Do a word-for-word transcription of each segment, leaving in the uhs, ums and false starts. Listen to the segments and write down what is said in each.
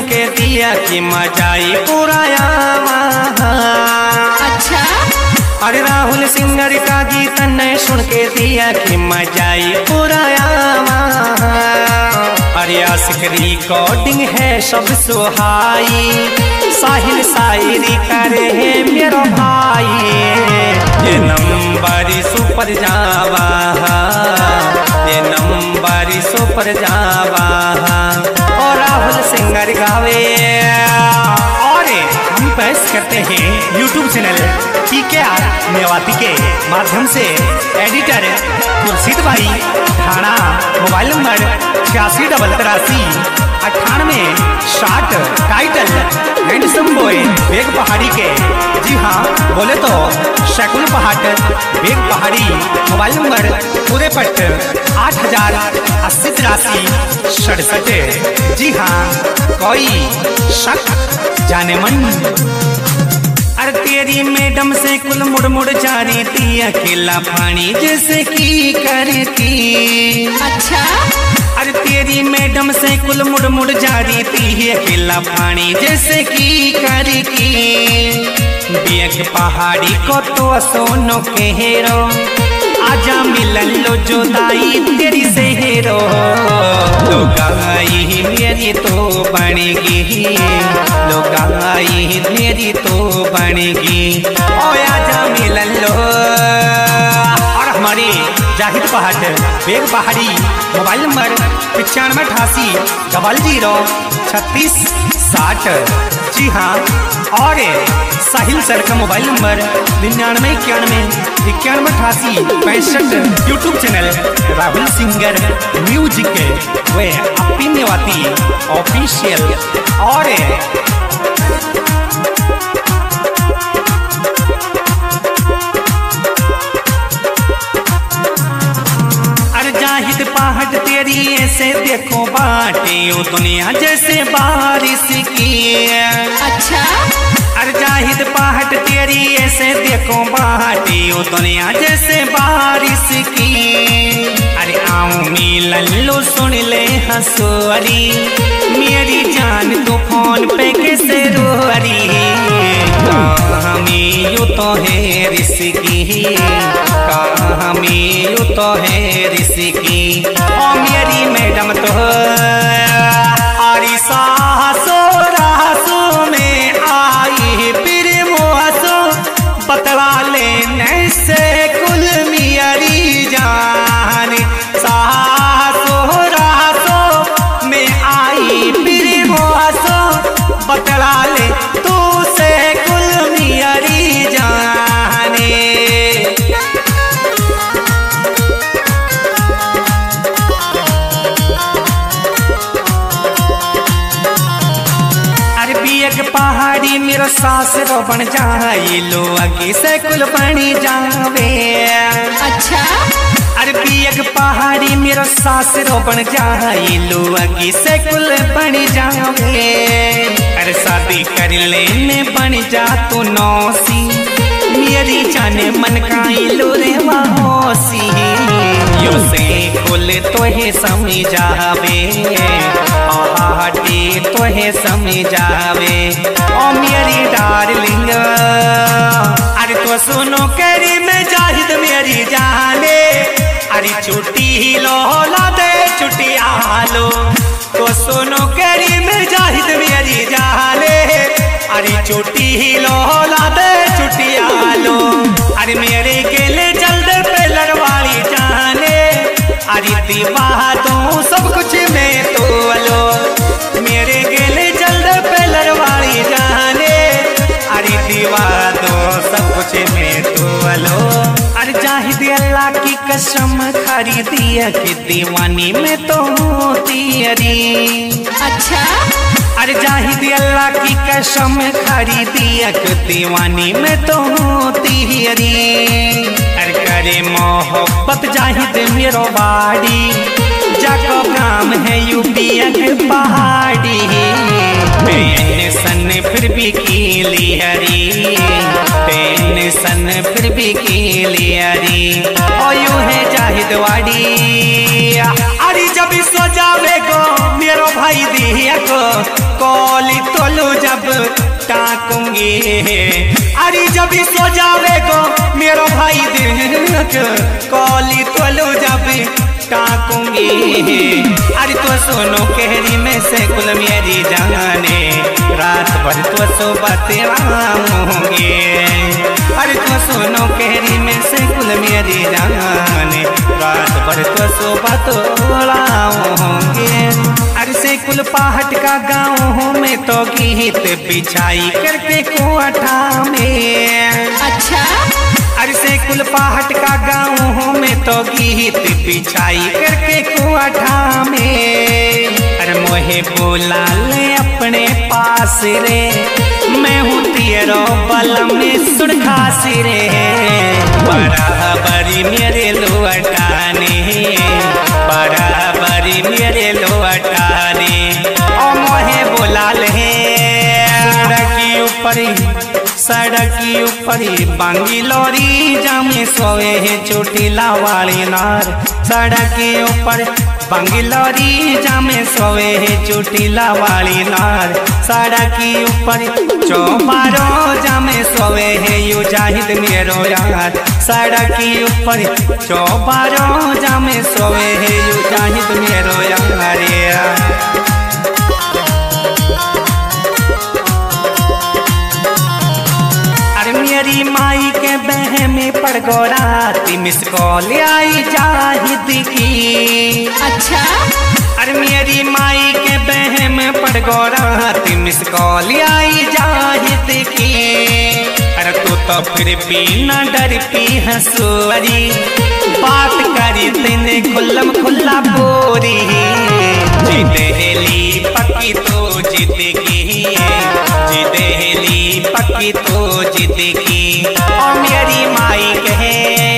के दिया कि मजाई पुराया। अच्छा अरे राहुल सिंगर का गीत ने सुन के दिया कि मजाई पुराया। अरे आशिक रिकॉर्डिंग है सब सुहाई, साहिल शायरी करे है मेरा भाई। ये नंबर सुपर जावा, ये नंबर सुपर जावा और राहुल सिंगर गावे। और हम पेश करते हैं यूट्यूब चैनल पी के आर मेवाती के माध्यम से। एडिटर खुर्शीद भाई थाना, मोबाइल नंबर छियासी डबल तिरासी अट्ठानवे साठ। टाइटल हैंडसम बॉय बेग पहाड़ी के। जी हाँ बोले तो शकुल पहाड़ बेग पहाड़ी। मोबाइल नंबर पूरे पट आठ हजार अस्सी तिरासी सड़सठ। जी हाँ कोई शक जाने मन। अरे तेरी मैडम से कुल मुड़ मुड़ जा रही थी अकेला पानी जैसे की करती। अच्छा अरे तेरी मैडम से कुल मुड़ मुड़ जा रही थी अकेला पानी जैसे की करती। बेग पहाड़ी को तो सोनो के हेरो, आजा मिलन लो जुदाई तेरी से हेरो। लुगाई मेरी तो बनेगी, लुगाई मेरी तो बनेगी। ओ आजा मिलन लो। और हमारे जाहिद पहाड़ बेग पहाड़ी। मोबाइल नंबर पचानवे अठासी डबल जीरो छत्तीस साठ। जी हाँ और साहिल सर का मोबाइल नंबर निन्यानवे इक्यानवे इक्यानवे अठासी पैंसठ। YouTube channel Rahul singer music वे अपनी मेवाती ऑफिशियल। और अरे जाहिद पहाड़ तेरी ऐसे देखो बाटे ओ दुनिया जैसे बारिश की। अच्छा अरे जाहिद पहाड़ तेरी ऐसे देखो बाटे ओ दुनिया जैसे बारिश की। अरे आओ मिलन लो सुन ले हंसोरी, मेरी जान तो फोन पे कैसे रोरी। कहानी यू तो है रिस्की, कहानी यू तो है रिस्की। ओ मेरी मैडम तो आरी सासो रासो में आई फिर मुआसो, बतला लेने से कुल मेरी जान। सासो रासो में आई फिर मुआसो, बतला ले तू से कुल मेरी जाने। पहाड़ी मेरो सास रो बन जाए लो आगे से कुल बनी जावे। अच्छा अरे पियक पहाड़ी मेरो सास रो बन जाए लो आगे से कुल बनी जावे। अरे शादी कर लेने बन जा तू नौसी, मेरी जाने मन काई लो रे मौसी। यो से कुल तो है समझावे, आहाटी तो है समझावे। ओ मेरी डार्लिंग अरे तो सुनो करी में जाहिद मेरी जाने। अरे छुट्टी लो ला दे छुट्टी आलो, तो सुनो करी में जाहिद मेरी जाने। अरे छुट्टी लो ला दे छुट्टी आलो। अरे मेरे केले चल दे पेलर वाली जाने। अरे दीवा तू सब कुछ में तो अलो, मेरे गेले चल दे पेलर वाली जाने। अरे दीवा तो सब कुछ में तो अलो। अरे जाहिद अल्लाह की कसम खरीदी कि दीवानी में तो होती अरी। अच्छा अरे जाहिद अल्लाह की कसम खरीदी कि दीवानी में तो होती अरी। अरे करे मोहब्बत जाहिद मेरो बाड़ी, जाको काम है यूपी के पहाड़ी। टेंशन फिर भी की लिहरी, टेंशन फिर भी की लिहरी। ओ यू है जाहिद वाड़ी। अरे जब सो जावे गो मेरो भाई दिया को कॉल टाकूंगी। अरे जब भी सो जावे गो मेरा भाई देख कॉली तोलो जब टाकूंगी। अरे तो सुनो कहरी में से कुल मेरी जाने रात भर तो सो बतलाऊंगी। अरे तो सुनो कहरी में से कुल मेरी जाने रात भर तो सो बतलाऊंगी। अरे से कुल पहाट का गाँव में तो गीत बिछाई करके कोठा में। अच्छा अरे से कुल पहाट का गाँव में तो गीत बिछाई करके कोठा में। अरे मोहे बोला ले अपने पास रे मैं हूँ तेरो बलम में सुरखासी रे। बराबरी मेरे लुटाने बराबरी मेरे लुटाने ओ मोहे बोला ले सड़की ऊपर सड़की ऊपरी बंगलोरी जामे सोए है चोटीला वाली नार। सड़की ऊपर बंगलोरी जामे सोए है चोटीला वाली नार। सड़की ऊपर चौबारो जामे सोए है यू जाहिद मेरो यार। सड़की ऊपर चौबारो जामे सोए है यू जाहिद मेरो यार। मेरी माई के बह में पड़ गोराती मिस कॉल आई जाहिद की। अच्छा अरे मेरी माई के बह में पड़ गोराती मिस कॉल आई जाहिद की। अरे तू तो फिर भी न डरती हंसुअरी बात करी तेने खुल्लम खुल्ला बोरी। जिदेली पक्की तो जिदगी जिदेली पक्की तो जिदगी ओ मेरी माई कहे।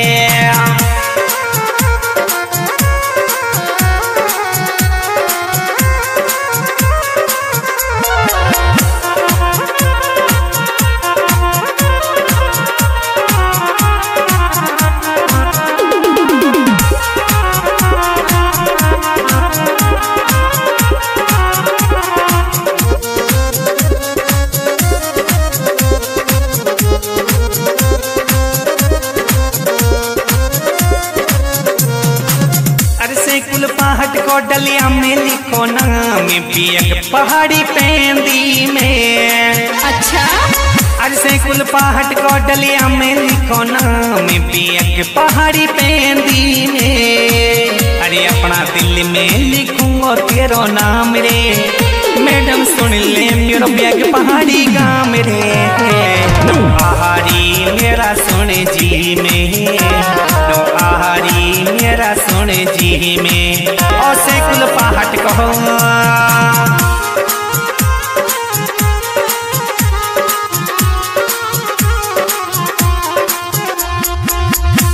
कुल पहाड़ को डलिया में लिखो नाम पियक पहाड़ी पेंदी में। अच्छा अरे से कुल पहाड़ को डलिया में लिखो नाम पियक पहाड़ी पेंदी में। अरे अपना दिल में लिखूंगा तेरो नाम रे मैडम सुन ले मेरो बैग पहाड़ी गाँव रे। नो आहारी मेरा सुन जी में नो आहारी मेरा सुन जी में और से कुल पहाड़ कहो।